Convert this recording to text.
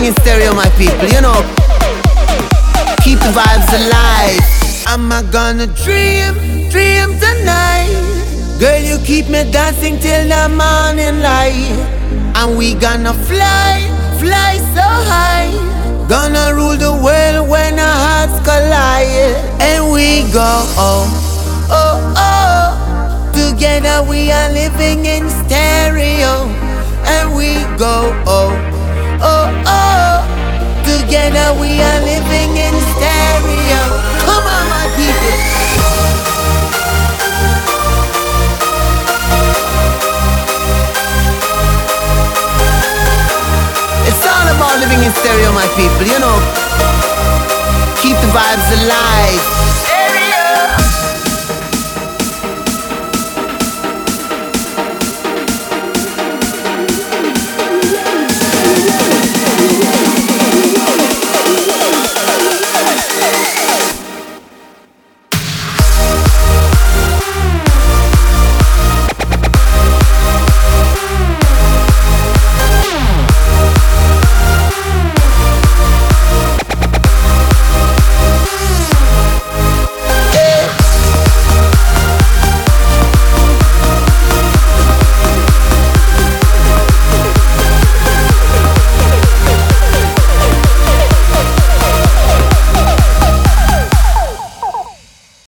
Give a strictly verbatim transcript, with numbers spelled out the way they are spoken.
in stereo, my people, you know. Keep the vibes alive. Am I gonna dream, dream tonight? Girl, you keep me dancing till the morning light. And we gonna fly, fly so high. Gonna rule the world when our hearts collide. And we go, oh, oh, oh. Together we are living in stereo. And we go, oh, oh, oh. Together we are living in stereo. Come on, my people. It's all about living in stereo, my people, you know. Keep the vibes alive.